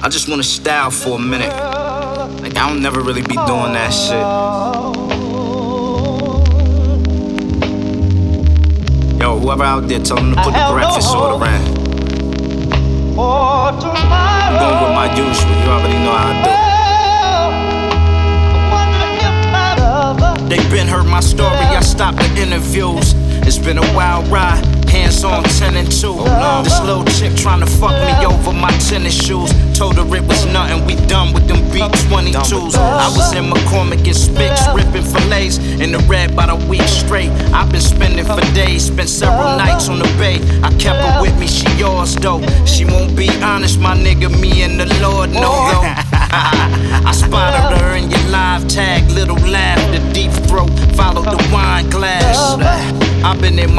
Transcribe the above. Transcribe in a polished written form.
I just wanna style for a minute. Like, I don't never really be doing that shit. Yo, whoever out there, tell them to put the breakfast order in. I'm going with my usual, you already know how I do. They been heard my story, I stopped the interviews. It's been a wild ride, hands on 10 and 2. This little chick tryna fuck me over my tennis shoes. Told her it was nothing, we done with them B-22s. I was in McCormick and Spicks, ripping fillets in the red about a week straight. I've been spending for days, spent several nights on the bay. I kept her with me, she yours though. She won't be honest, my nigga, me and the Lord know though. I spotted her in your live tag, little laugh, the deep throat, followed the wine glass. I've been in